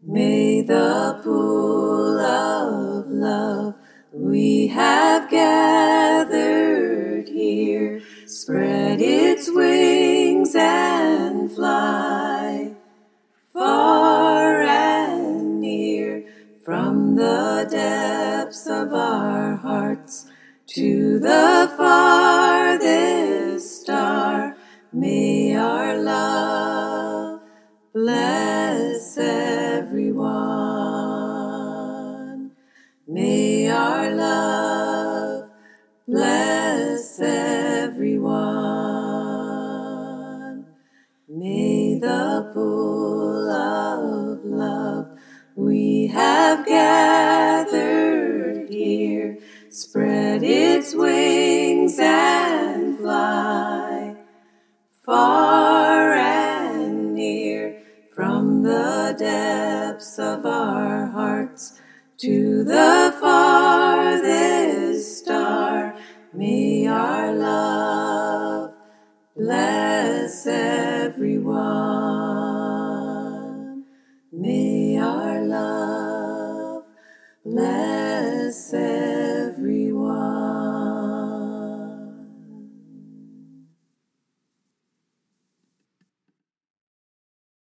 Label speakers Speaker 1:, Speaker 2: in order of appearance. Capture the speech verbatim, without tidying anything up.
Speaker 1: May the pool of love we have gathered here spread its wings and fly far and near, from the depths of our hearts to the farthest star. May our love bless everyone. May our love bless everyone. May the pool of love we have gathered here spread its wings and fly far and near, from the depths of our hearts to the farthest star. May our love bless everyone. May our love bless everyone.